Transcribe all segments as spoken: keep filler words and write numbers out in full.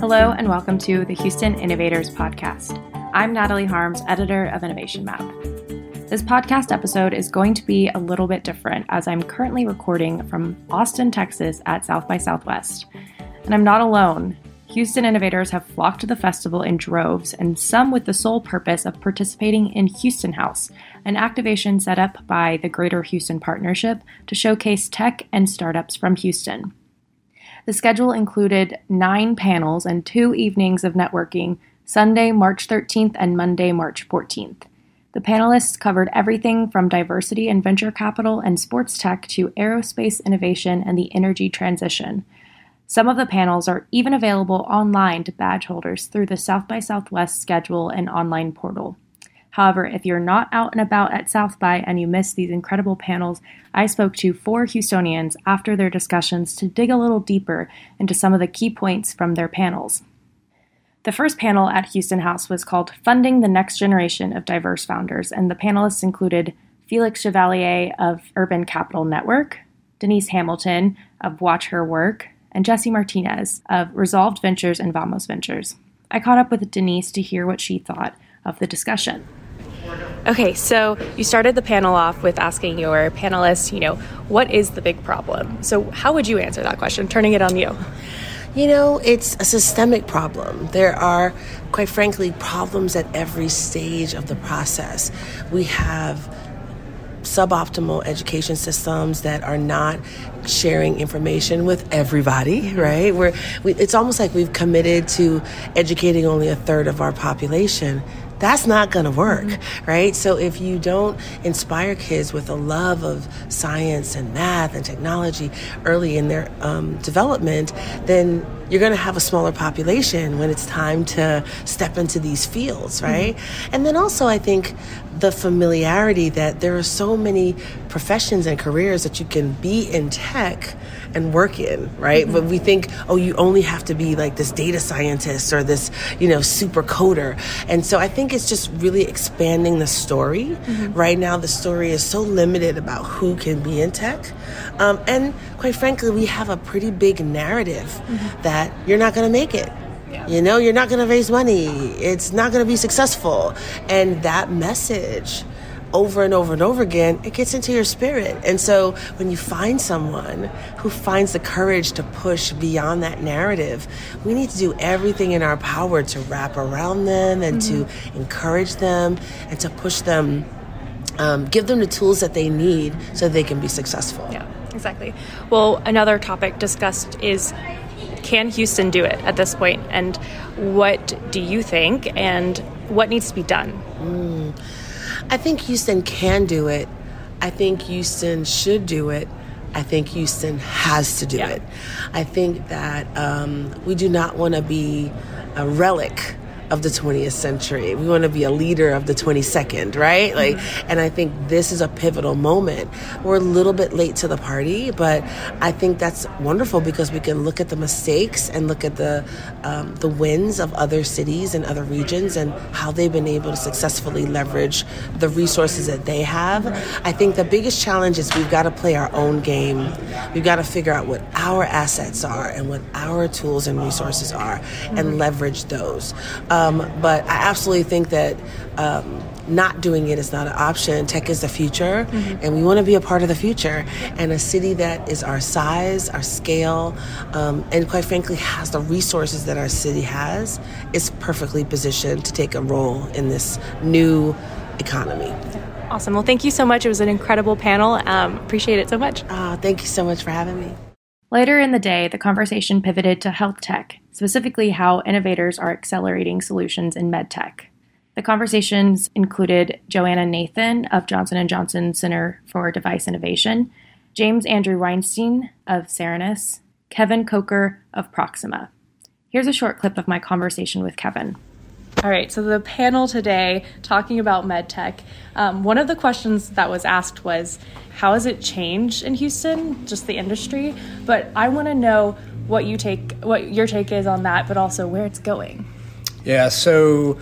Hello and welcome to the Houston Innovators Podcast. I'm Natalie Harms, editor of Innovation Map. This podcast episode is going to be a little bit different as I'm currently recording from Austin, Texas at South by Southwest. And I'm not alone. Houston innovators have flocked to the festival in droves, and some with the sole purpose of participating in Houston House, an activation set up by the Greater Houston Partnership to showcase tech and startups from Houston. The schedule included nine panels and two evenings of networking, Sunday, March thirteenth and Monday, March fourteenth. The panelists covered everything from diversity and venture capital and sports tech to aerospace innovation and the energy transition. Some of the panels are even available online to badge holders through the South by Southwest schedule and online portal. However, if you're not out and about at South by and you missed these incredible panels, I spoke to four Houstonians after their discussions to dig a little deeper into some of the key points from their panels. The first panel at Houston House was called Funding the Next Generation of Diverse Founders, and the panelists included Felix Chevalier of Urban Capital Network, Denise Hamilton of Watch Her Work, and Jesse Martinez of Resolved Ventures and Vamos Ventures. I caught up with Denise to hear what she thought of the discussion. Okay, so you started the panel off with asking your panelists, you know, what is the big problem? So how would you answer that question, turning it on you? You know, it's a systemic problem. There are, quite frankly, problems at every stage of the process. We have suboptimal education systems that are not sharing information with everybody, right? We're, we, it's almost like we've committed to educating only a third of our population. That's not going to work, mm-hmm. right? So if you don't inspire kids with a love of science and math and technology early in their um, development, then you're going to have a smaller population when it's time to step into these fields, right? Mm-hmm. And then also, I think the familiarity that there are so many professions and careers that you can be in tech and work in, right? Mm-hmm. But we think, oh, you only have to be like this data scientist or this, you know, super coder. And so I think it's just really expanding the story. Mm-hmm. Right now, the story is so limited about who can be in tech. Um, and quite frankly, we have a pretty big narrative mm-hmm. that you're not going to make it. Yeah. You know, you're not going to raise money. It's not going to be successful. And that message over and over and over again, it gets into your spirit. And so when you find someone who finds the courage to push beyond that narrative, we need to do everything in our power to wrap around them and mm-hmm. to encourage them and to push them, um, give them the tools that they need so they can be successful. Yeah, exactly. Well, another topic discussed is, can Houston do it at this point? And what do you think? And what needs to be done? Mm. I think Houston can do it. I think Houston should do it. I think Houston has to do yeah. it. I think that um, we do not want to be a relic of the twentieth century. We want to be a leader of the twenty-second, right? Like, mm-hmm. and I think this is a pivotal moment. We're a little bit late to the party, but I think that's wonderful because we can look at the mistakes and look at the um, the wins of other cities and other regions and how they've been able to successfully leverage the resources that they have. I think the biggest challenge is we've got to play our own game. We've got to figure out what our assets are and what our tools and resources are mm-hmm. and leverage those. Um, Um, but I absolutely think that um, not doing it is not an option. Tech is the future, mm-hmm. and we want to be a part of the future. And a city that is our size, our scale, um, and quite frankly has the resources that our city has is perfectly positioned to take a role in this new economy. Awesome. Well, thank you so much. It was an incredible panel. Um, appreciate it so much. Uh, thank you so much for having me. Later in the day, the conversation pivoted to health tech, specifically how innovators are accelerating solutions in medtech. The conversations included Joanna Nathan of Johnson and Johnson Center for Device Innovation, James Andrew Weinstein of Cerenis, Kevin Coker of Proxima. Here's a short clip of my conversation with Kevin. All right, so the panel today talking about medtech, um, one of the questions that was asked was, how has it changed in Houston, just the industry? But I want to know what you take, what your take is on that, but also where it's going. Yeah, so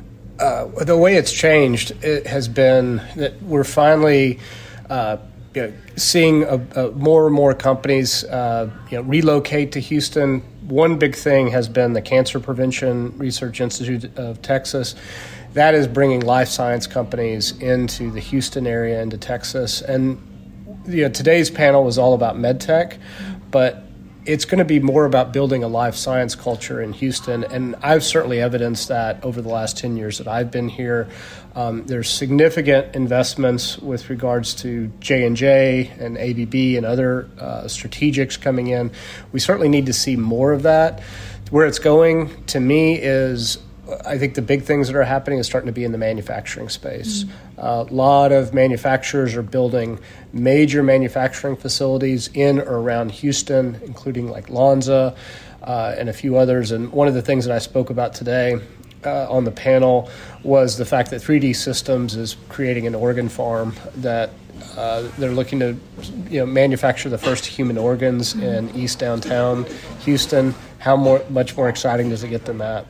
uh, the way it's changed, it has been that we're finally uh, you know, seeing a, a more and more companies uh, you know, relocate to Houston one big thing has been the Cancer Prevention Research Institute of Texas. That is bringing life science companies into the Houston area, into Texas. And you know, today's panel was all about medtech, but it's going to be more about building a life science culture in Houston. And I've certainly evidenced that over the last ten years that I've been here. Um, there's significant investments with regards to J and J and A B B and other uh, strategics coming in. We certainly need to see more of that. Where it's going, to me, is I think the big things that are happening is starting to be in the manufacturing space. Mm-hmm. A lot of manufacturers are building major manufacturing facilities in or around Houston, including like Lonza uh, and a few others. And one of the things that I spoke about today uh, on the panel was the fact that three D Systems is creating an organ farm that uh, they're looking to you know, manufacture the first human organs mm-hmm. in East Downtown Houston. How more, much more exciting does it get than that?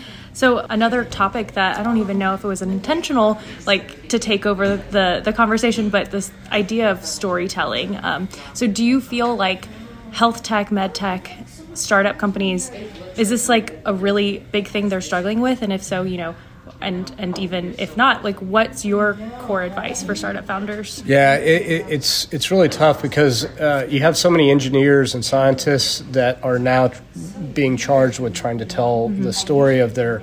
So another topic that I don't even know if it was an intentional, like, to take over the, the conversation, but this idea of storytelling. Um, so do you feel like health tech, med tech, startup companies, is this like a really big thing they're struggling with? And if so, you know, and and even if not, like, what's your core advice for startup founders? Yeah, it, it, it's it's really tough because uh, you have so many engineers and scientists that are now being charged with trying to tell mm-hmm. the story of their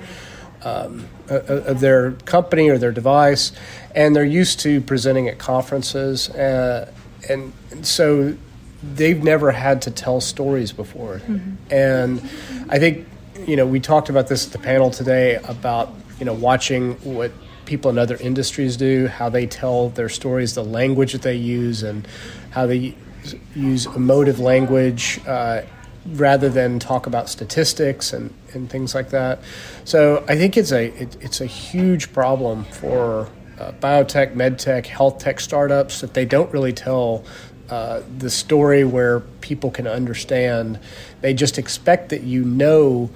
um, of their company or their device, and they're used to presenting at conferences, uh, and, and so they've never had to tell stories before. Mm-hmm. And I think you know we talked about this at the panel today about. You know, watching what people in other industries do, how they tell their stories, the language that they use, and how they use emotive language uh, rather than talk about statistics and, and things like that. So I think it's a it, it's a huge problem for uh, biotech, medtech, health tech startups that they don't really tell uh, the story where people can understand. They just expect that you know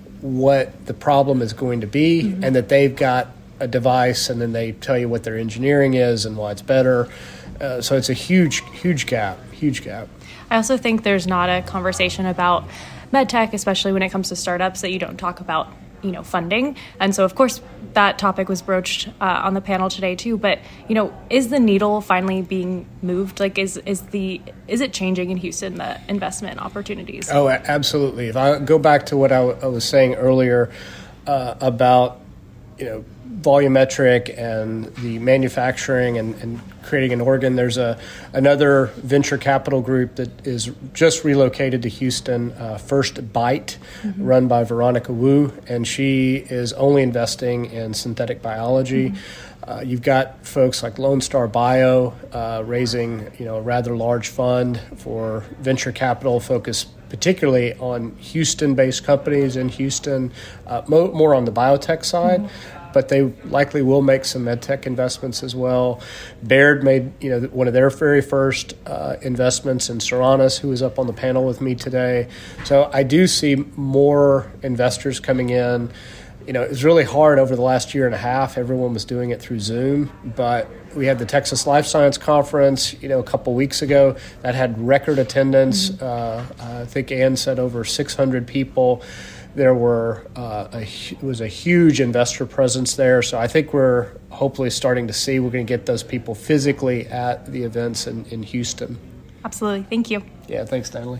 what the problem is going to be mm-hmm. and that they've got a device, and then they tell you what their engineering is and why it's better. Uh, so it's a huge, huge gap, huge gap. I also think there's not a conversation about medtech, especially when it comes to startups, that you don't talk about, you know, funding. And so, of course, that topic was broached uh, on the panel today too. But, you know, is the needle finally being moved? Like, is is the is it changing in Houston, the investment opportunities? Oh, absolutely. If I go back to what I, w- I was saying earlier uh, about, you know, volumetric and the manufacturing and, and creating an organ. There's a another venture capital group that is just relocated to Houston, uh, First Bite, mm-hmm. run by Veronica Wu, and she is only investing in synthetic biology. Mm-hmm. Uh, you've got folks like Lone Star Bio uh, raising, you know, a rather large fund for venture capital focused particularly on Houston-based companies in Houston, uh, mo- more on the biotech side. Mm-hmm. But they likely will make some medtech investments as well. Baird made, you know, one of their very first uh, investments in Seranus, who was up on the panel with me today. So I do see more investors coming in. You know, it was really hard over the last year and a half. Everyone was doing it through Zoom, but we had the Texas Life Science Conference, you know, a couple weeks ago that had record attendance. Mm-hmm. Uh, I think Ann said over six hundred people. There were uh, a, it was a huge investor presence there, so I think we're hopefully starting to see we're going to get those people physically at the events in, in Houston. Absolutely. Thank you. Yeah, thanks, Natalie.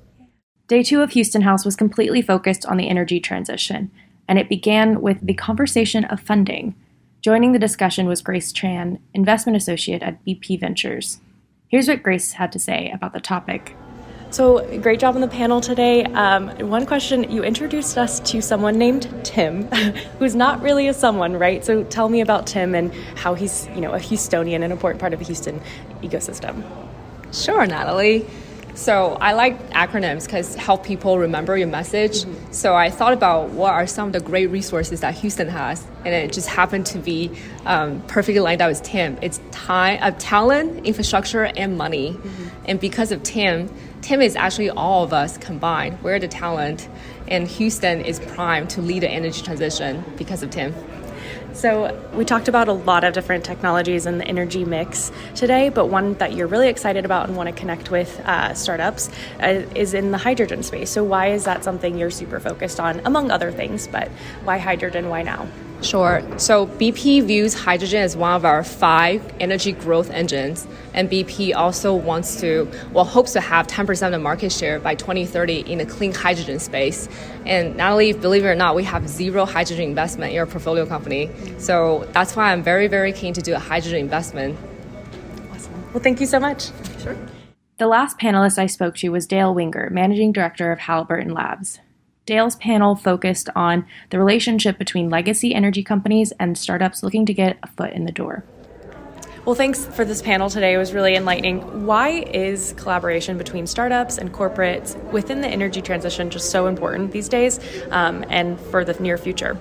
Day two of Houston House was completely focused on the energy transition, and it began with the conversation of funding. Joining the discussion was Grace Chan, investment associate at B P Ventures. Here's what Grace had to say about the topic. So, great job on the panel today. Um, one question, you introduced us to someone named Tim, who's not really a someone, right? So tell me about Tim and how he's, you know, a Houstonian, an important part of the Houston ecosystem. Sure, Natalie. So I like acronyms because help people remember your message. Mm-hmm. So I thought about what are some of the great resources that Houston has, and it just happened to be um, perfectly lined up with Tim. It's time, uh, talent, infrastructure, and money. Mm-hmm. And because of Tim, Tim is actually all of us combined. We're the talent, and Houston is primed to lead the energy transition because of Tim. So we talked about a lot of different technologies in the energy mix today, but one that you're really excited about and want to connect with uh, startups uh, is in the hydrogen space. So why is that something you're super focused on, among other things, but why hydrogen, why now? Sure. So B P views hydrogen as one of our five energy growth engines, and B P also wants to, well, hopes to have ten percent of the market share by twenty thirty in the clean hydrogen space. And Natalie, believe it or not, we have zero hydrogen investment in our portfolio company. So that's why I'm very, very keen to do a hydrogen investment. Awesome. Well, thank you so much. Sure. The last panelist I spoke to was Dale Winger, Managing Director of Halliburton Labs. Dale's panel focused on the relationship between legacy energy companies and startups looking to get a foot in the door. Well, thanks for this panel today. It was really enlightening. Why is collaboration between startups and corporates within the energy transition just so important these days um, and for the near future?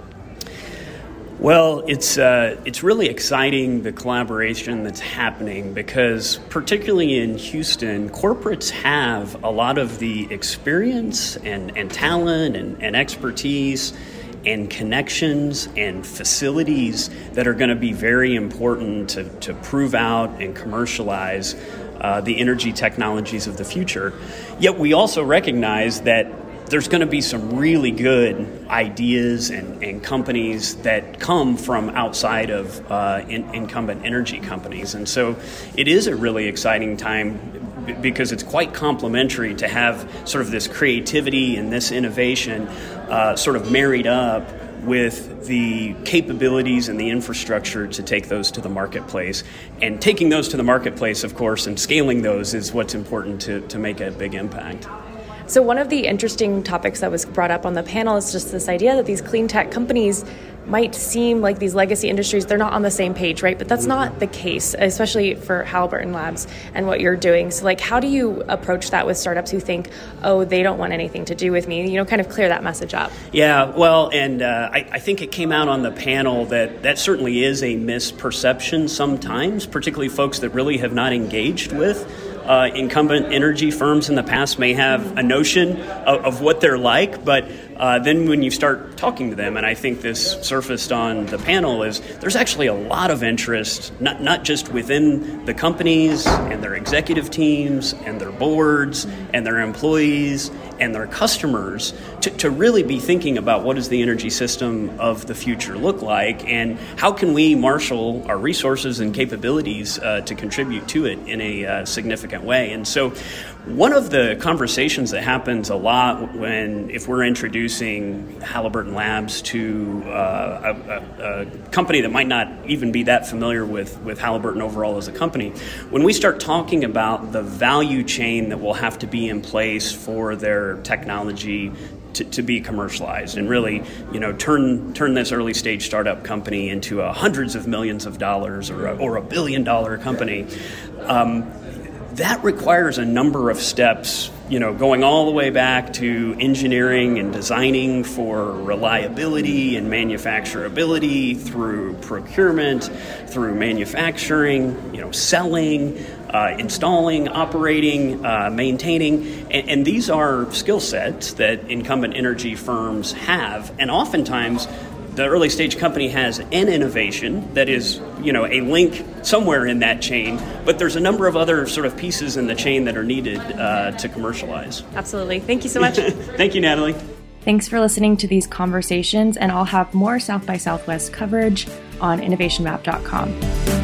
Well, it's uh, it's really exciting, the collaboration that's happening, because particularly in Houston, corporates have a lot of the experience and, and talent and, and expertise and connections and facilities that are going to be very important to, to prove out and commercialize uh, the energy technologies of the future. Yet we also recognize that there's going to be some really good ideas and, and companies that come from outside of uh, in, incumbent energy companies. And so it is a really exciting time b- because it's quite complementary to have sort of this creativity and this innovation uh, sort of married up with the capabilities and the infrastructure to take those to the marketplace. And taking those to the marketplace, of course, and scaling those is what's important to, to make a big impact. So one of the interesting topics that was brought up on the panel is just this idea that these clean tech companies might seem like these legacy industries, they're not on the same page, right? But that's not the case, especially for Halliburton Labs and what you're doing. So like, how do you approach that with startups who think, oh, they don't want anything to do with me? You know, kind of clear that message up. Yeah, well, and uh, I, I think it came out on the panel that that certainly is a misperception sometimes, particularly folks that really have not engaged with Uh, incumbent energy firms in the past may have a notion of, of what they're like, but uh, then when you start talking to them, and I think this surfaced on the panel, is there's actually a lot of interest, not not just within the companies and their executive teams and their boards and their employees and their customers to, to really be thinking about what does the energy system of the future look like, and how can we marshal our resources and capabilities uh, to contribute to it in a uh, significant way. And so one of the conversations that happens a lot when, if we're introducing Halliburton Labs to uh, a, a, a company that might not even be that familiar with, with Halliburton overall as a company, when we start talking about the value chain that will have to be in place for their technology to, to be commercialized and really, you know, turn turn this early stage startup company into a hundreds of millions of dollars or a, or a billion dollar company, um, that requires a number of steps, you know, going all the way back to engineering and designing for reliability and manufacturability, through procurement, through manufacturing, you know, selling, uh, installing, operating, uh, maintaining. And, and these are skill sets that incumbent energy firms have. And oftentimes, the early stage company has an innovation that is, you know, a link somewhere in that chain, but there's a number of other sort of pieces in the chain that are needed uh, to commercialize. Absolutely. Thank you so much. Thank you, Natalie. Thanks for listening to these conversations, and I'll have more South by Southwest coverage on innovation map dot com.